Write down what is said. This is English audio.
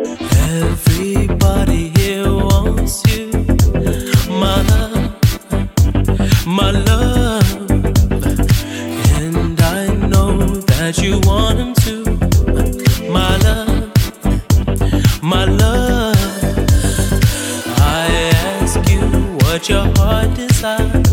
Everybody here wants you, my love, my love. And I know that you want him to, my love, my love. I ask you what your heart desires.